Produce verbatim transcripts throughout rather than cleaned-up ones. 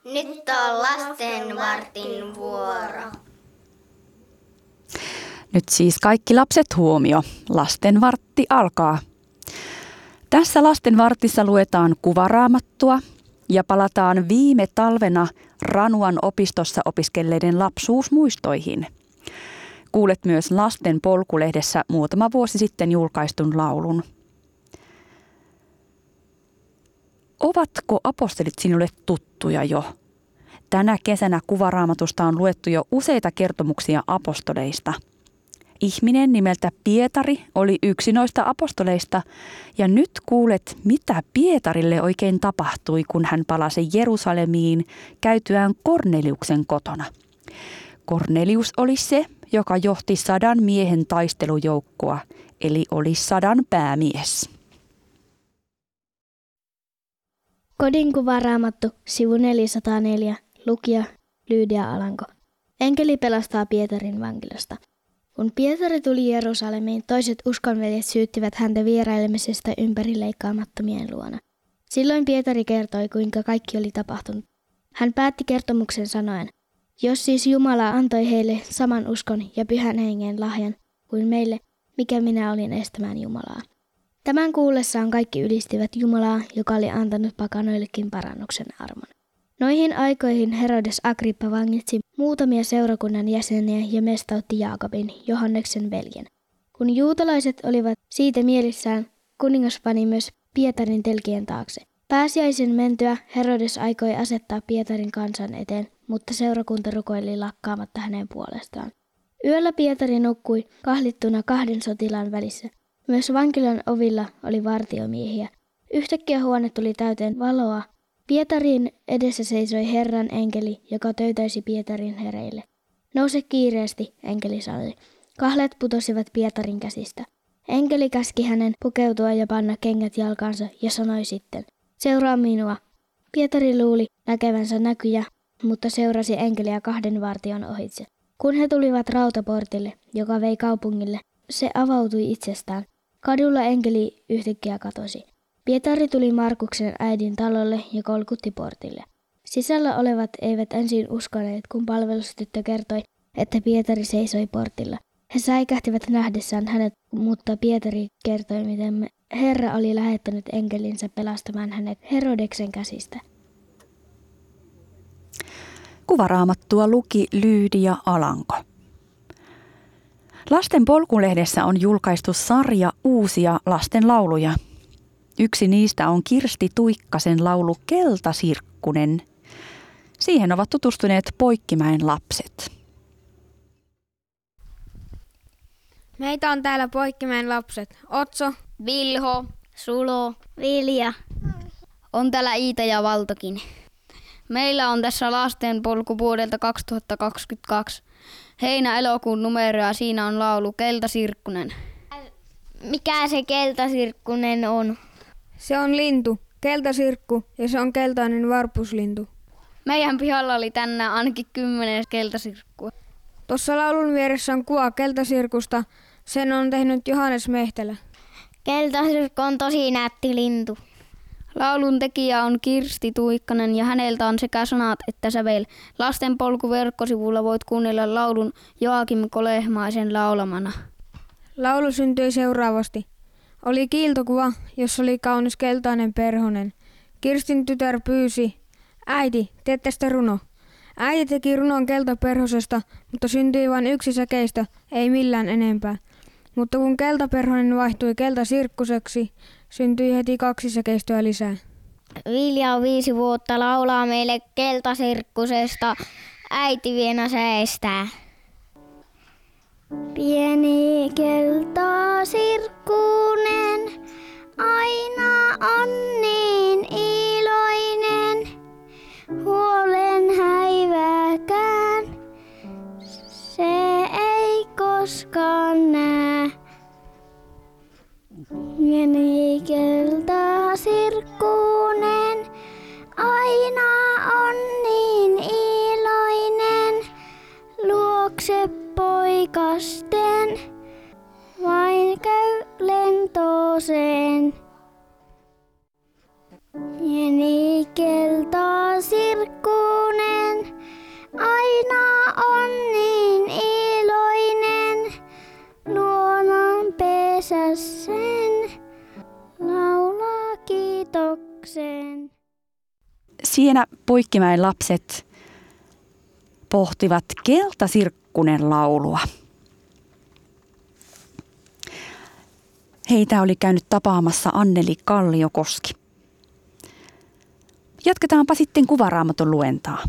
Nyt on lastenvartin vuoro. Nyt siis kaikki lapset huomio. Lastenvartti alkaa. Tässä lastenvartissa luetaan kuvaraamattua ja palataan viime talvena Ranuan opistossa opiskelleiden lapsuusmuistoihin. Kuulet myös Lasten polkulehdessä muutama vuosi sitten julkaistun laulun. Ovatko apostolit sinulle tuttuja jo? Tänä kesänä kuvaraamatusta on luettu jo useita kertomuksia apostoleista. Ihminen nimeltä Pietari oli yksi noista apostoleista ja nyt kuulet, mitä Pietarille oikein tapahtui, kun hän palasi Jerusalemiin käytyään Korneliuksen kotona. Kornelius oli se, joka johti sadan miehen taistelujoukkoa, eli oli sadan päämies. Kodinkuvaraamattu, sivu neljäsataaneljä, lukija Lyydia Alanko. Enkeli pelastaa Pietarin vankilasta. Kun Pietari tuli Jerusalemiin, toiset uskonveljet syyttivät häntä vierailemisesta ympärileikkaamattomien luona. Silloin Pietari kertoi, kuinka kaikki oli tapahtunut. Hän päätti kertomuksen sanoen, jos siis Jumala antoi heille saman uskon ja pyhän hengen lahjan kuin meille, mikä minä olin estämään Jumalaa. Tämän kuullessaan kaikki ylistivät Jumalaa, joka oli antanut pakanoillekin parannuksen armon. Noihin aikoihin Herodes Agrippa vangitsi muutamia seurakunnan jäseniä ja mestautti Jaakobin, Johanneksen veljen. Kun juutalaiset olivat siitä mielissään, kuningas pani myös Pietarin telkien taakse. Pääsiäisen mentyä Herodes aikoi asettaa Pietarin kansan eteen, mutta seurakunta rukoili lakkaamatta hänen puolestaan. Yöllä Pietari nukkui kahlittuna kahden sotilaan välissä. Myös vankilan ovilla oli vartiomiehiä. Yhtäkkiä huone tuli täyteen valoa. Pietarin edessä seisoi Herran enkeli, joka töytäisi Pietarin hereille. Nouse kiireesti, enkeli sanoi. Kahleet putosivat Pietarin käsistä. Enkeli käski hänen pukeutua ja panna kengät jalkansa ja sanoi sitten, seuraa minua. Pietari luuli näkevänsä näkyjä, mutta seurasi enkeliä kahden vartion ohitse. Kun he tulivat rautaportille, joka vei kaupungille, se avautui itsestään. Kadulla enkeli yhtäkkiä katosi. Pietari tuli Markuksen äidin talolle ja kolkutti portille. Sisällä olevat eivät ensin uskoneet, kun palvelustyttö kertoi, että Pietari seisoi portilla. He säikähtivät nähdessään hänet, mutta Pietari kertoi, miten Herra oli lähettänyt enkelinsä pelastamaan hänet Herodeksen käsistä. Kuvaraamattua luki Lyydia Alanko. Lasten polkulehdessä on julkaistu sarja uusia lasten lauluja. Yksi niistä on Kirsti Tuikkasen laulu Keltasirkkunen. Siihen ovat tutustuneet Poikkimäen lapset. Meitä on täällä Poikkimäen lapset. Otso, Vilho, Sulo, Vilja. On täällä Iita ja Valtokin. Meillä on tässä lasten polku vuodelta kaksituhattakaksikymmentäkaksi. Heinä-elokuun numero ja siinä on laulu Keltasirkkunen. Mikä se keltasirkkunen on? Se on lintu, keltasirkku, ja se on keltainen varpuslintu. Meidän pihalla oli tänään ainakin kymmenen keltasirkkua. Tuossa laulun vieressä on kuva keltasirkusta. Sen on tehnyt Johannes Mehtälä. Keltasirkku on tosi nätti lintu. Laulun tekijä on Kirsti Tuikkanen ja häneltä on sekä sanat että sävel. Lasten polku verkkosivulla voit kuunnella laulun Joakim Kolehmaisen laulamana. Laulu syntyi seuraavasti. Oli kiiltokuva, jossa oli kaunis keltainen perhonen. Kirstin tytär pyysi, äiti, tee tästä runo. Äiti teki runon keltaperhosesta, mutta syntyi vain yksi säkeistö, ei millään enempää. Mutta kun keltaperhonen vaihtui keltasirkkuseksi, syntyi heti kaksi säkeistöä lisää. Vilja on viisi vuotta laulaa meille keltasirkkusesta, äiti vienä säestää. Pieni keltasirkkunen, aina on niin iloinen, huolen häiväkään, se ei koskaan näe. Pieni keltasirkkunen, aina on niin iloinen, luokse poikasten, vain käy lentooseen. Siinä Poikkimäen lapset pohtivat Keltasirkkunen laulua. Heitä oli käynyt tapaamassa Anneli Kalliokoski. Jatketaanpa sitten Kuvaraamatun luentaa.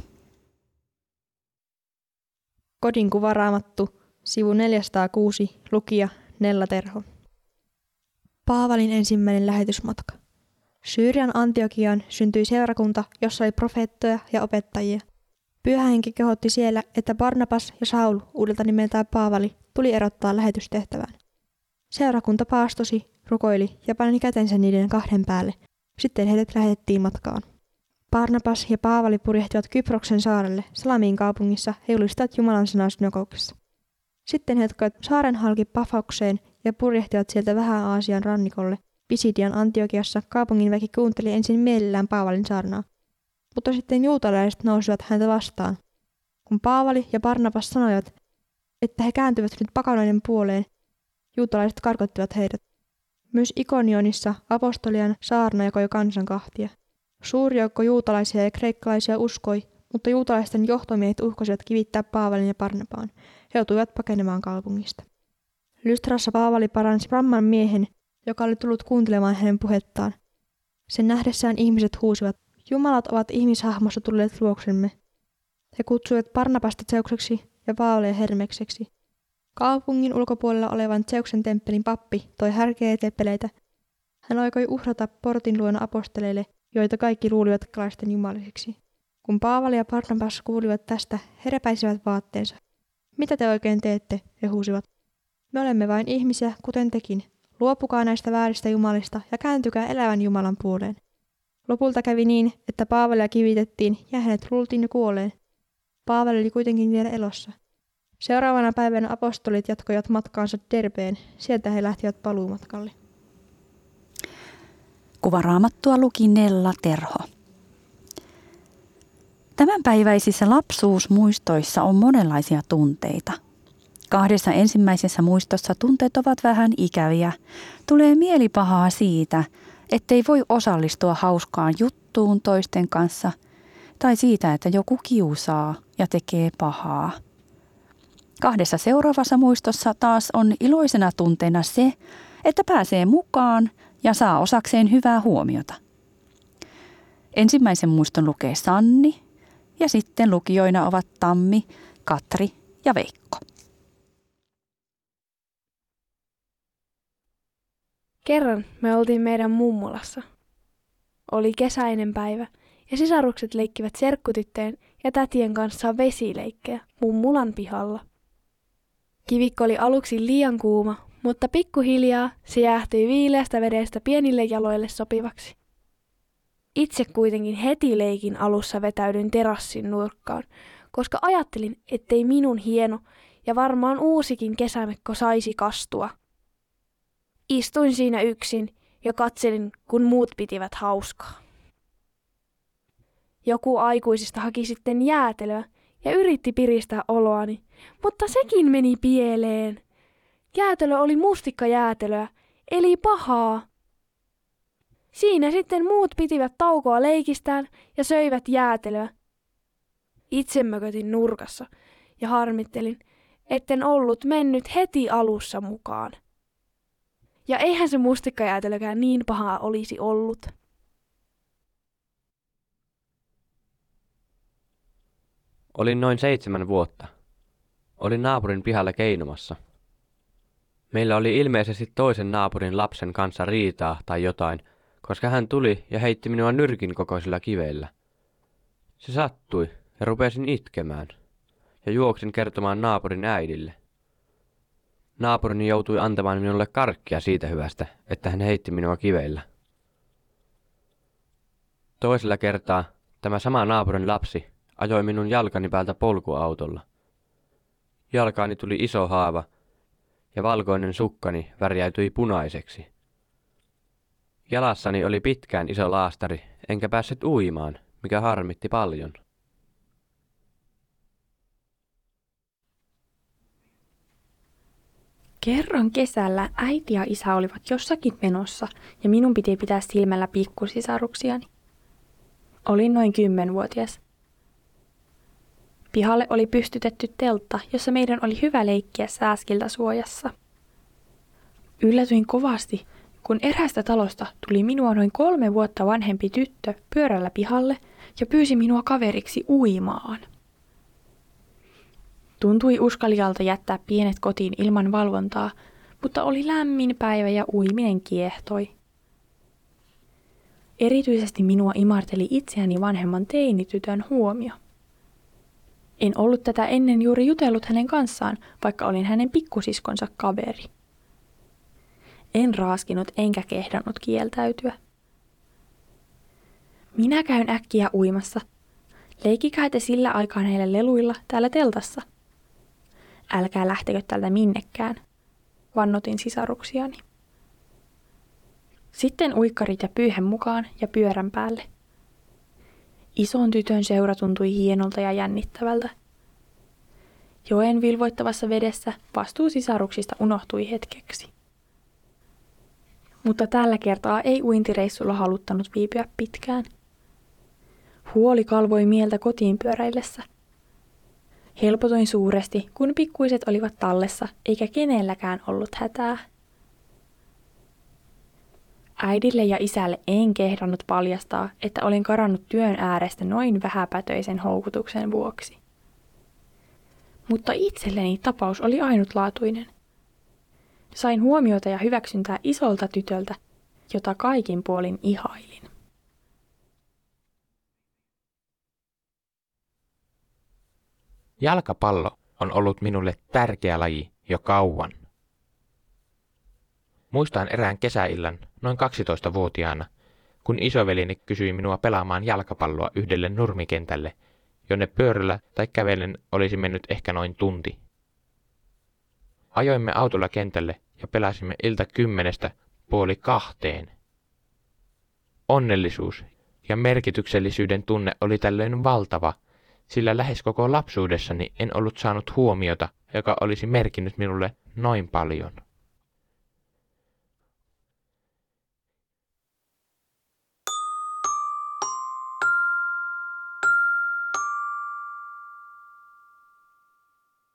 Kodin kuvaraamattu, sivu neljäsataakuusi, lukija Nella Terho. Paavalin ensimmäinen lähetysmatka. Syyrian Antiokiaan syntyi seurakunta, jossa oli profeettoja ja opettajia. Pyhä Henki kehotti siellä, että Barnabas ja Saul, uudelta nimeltään Paavali, tuli erottaa lähetystehtävään. Seurakunta paastosi, rukoili ja pani kätensä niiden kahden päälle. Sitten heidät lähetettiin matkaan. Barnabas ja Paavali purjehtivat Kyproksen saarelle, Salamiin kaupungissa he julistivat Jumalan sanaa synagogissa. Sitten he jatkoivat saaren halki Pafaukseen ja purjehtivat sieltä vähän Aasian rannikolle. Pisidian Antiokiassa kaupungin väki kuunteli ensin mielellään Paavalin saarnaa. Mutta sitten juutalaiset nousivat häntä vastaan. Kun Paavali ja Barnabas sanoivat, että he kääntyvät nyt pakanoiden puoleen, juutalaiset karkottivat heidät. Myös Ikonionissa apostolian saarna jakoi kansan kahtia. Suuri joukko juutalaisia ja kreikkalaisia uskoi, mutta juutalaisten johtomiehet uhkosivat kivittää Paavalin ja Barnabaan. He joutuivat pakenemaan kaupungista. Lystrassa Paavali paransi vamman miehen, joka oli tullut kuuntelemaan hänen puhettaan. Sen nähdessään ihmiset huusivat, Jumalat ovat ihmishahmossa tulleet luoksemme. He kutsuivat Barnabasta Zeukseksi ja Paavalia Hermekseksi. Kaupungin ulkopuolella olevan Zeuksen temppelin pappi toi härkeä teppeleitä. Hän aikoi uhrata portin luona aposteleille, joita kaikki luulivat kalaisten jumalisiksi. Kun Paavali ja Barnabas kuulivat tästä, he repäisivät vaatteensa. Mitä te oikein teette, he huusivat. Me olemme vain ihmisiä, kuten tekin. Luopukaa näistä vääristä jumalista ja kääntykää elävän Jumalan puoleen. Lopulta kävi niin, että Paavalia kivitettiin ja hänet luultiin jo kuolleen. Paavali oli kuitenkin vielä elossa. Seuraavana päivänä apostolit jatkoivat matkaansa Derbeen. Sieltä he lähtivät paluumatkalle. Kuvaraamattua luki Nella Terho. Tämänpäiväisissä lapsuusmuistoissa on monenlaisia tunteita. Kahdessa ensimmäisessä muistossa tunteet ovat vähän ikäviä. Tulee mielipahaa siitä, ettei voi osallistua hauskaan juttuun toisten kanssa, tai siitä, että joku kiusaa ja tekee pahaa. Kahdessa seuraavassa muistossa taas on iloisena tunteena se, että pääsee mukaan ja saa osakseen hyvää huomiota. Ensimmäisen muiston lukee Sanni ja sitten lukijoina ovat Tammi, Katri ja Veikko. Kerran me oltiin meidän mummolassa. Oli kesäinen päivä ja sisarukset leikkivät serkkutyttöjen ja tätien kanssa vesileikkejä mummulan pihalla. Kivikko oli aluksi liian kuuma, mutta pikkuhiljaa se jäähtyi viileästä vedestä pienille jaloille sopivaksi. Itse kuitenkin heti leikin alussa vetäydyin terassin nurkkaan, koska ajattelin, ettei minun hieno ja varmaan uusikin kesämekko saisi kastua. Istuin siinä yksin ja katselin, kun muut pitivät hauskaa. Joku aikuisista haki sitten jäätelöä ja yritti piristää oloani, mutta sekin meni pieleen. Jäätelö oli mustikkajäätelöä, eli pahaa. Siinä sitten muut pitivät taukoa leikistään ja söivät jäätelöä. Itse mökötin nurkassa ja harmittelin, etten ollut mennyt heti alussa mukaan. Ja eihän se mustikkajäätelökään niin pahaa olisi ollut. Olin noin seitsemän vuotta. Olin naapurin pihalla keinomassa. Meillä oli ilmeisesti toisen naapurin lapsen kanssa riitaa tai jotain, koska hän tuli ja heitti minua nyrkin kokoisilla kiveillä. Se sattui ja rupesin itkemään ja juoksin kertomaan naapurin äidille. Naapurini joutui antamaan minulle karkkia siitä hyvästä, että hän heitti minua kiveillä. Toisella kertaa tämä sama naapurin lapsi ajoi minun jalkani päältä polkuautolla. Jalkaani tuli iso haava ja valkoinen sukkani värjäytyi punaiseksi. Jalassani oli pitkään iso laastari, enkä päässyt uimaan, mikä harmitti paljon. Kerran kesällä äiti ja isä olivat jossakin menossa ja minun piti pitää silmällä pikkusisaruksiani. Olin noin kymmenvuotias. Pihalle oli pystytetty teltta, jossa meidän oli hyvä leikkiä sääskiltä suojassa. Yllätyin kovasti, kun eräästä talosta tuli minua noin kolme vuotta vanhempi tyttö pyörällä pihalle ja pyysi minua kaveriksi uimaan. Tuntui uskalialta jättää pienet kotiin ilman valvontaa, mutta oli lämmin päivä ja uiminen kiehtoi. Erityisesti minua imarteli itseäni vanhemman teinitytön huomio. En ollut tätä ennen juuri jutellut hänen kanssaan, vaikka olin hänen pikkusiskonsa kaveri. En raaskinut enkä kehdannut kieltäytyä. Minä käyn äkkiä uimassa. Leikikää te sillä aikaa näillä leluilla täällä teltassa. Älkää lähtekö täältä minnekään, vannotin sisaruksiani. Sitten uikkarit ja pyyhen mukaan ja pyörän päälle. Ison tytön seura tuntui hienolta ja jännittävältä. Joen vilvoittavassa vedessä vastuu sisaruksista unohtui hetkeksi. Mutta tällä kertaa ei uintireissulla haluttanut viipyä pitkään. Huoli kalvoi mieltä kotiin pyöräillessä. Helpotoin suuresti, kun pikkuiset olivat tallessa, eikä kenelläkään ollut hätää. Äidille ja isälle en kehdannut paljastaa, että olin karannut työn äärestä noin vähäpätöisen houkutuksen vuoksi. Mutta itselleni tapaus oli ainutlaatuinen. Sain huomiota ja hyväksyntää isolta tytöltä, jota kaikin puolin ihailin. Jalkapallo on ollut minulle tärkeä laji jo kauan. Muistan erään kesäillan noin kaksitoistavuotiaana, kun isoveljeni kysyi minua pelaamaan jalkapalloa yhdelle nurmikentälle, jonne pyörällä tai kävellen olisi mennyt ehkä noin tunti. Ajoimme autolla kentälle ja pelasimme ilta kymmenestä puoli kahteen. Onnellisuus ja merkityksellisyyden tunne oli tällöin valtava, sillä lähes koko lapsuudessani en ollut saanut huomiota, joka olisi merkinnyt minulle noin paljon.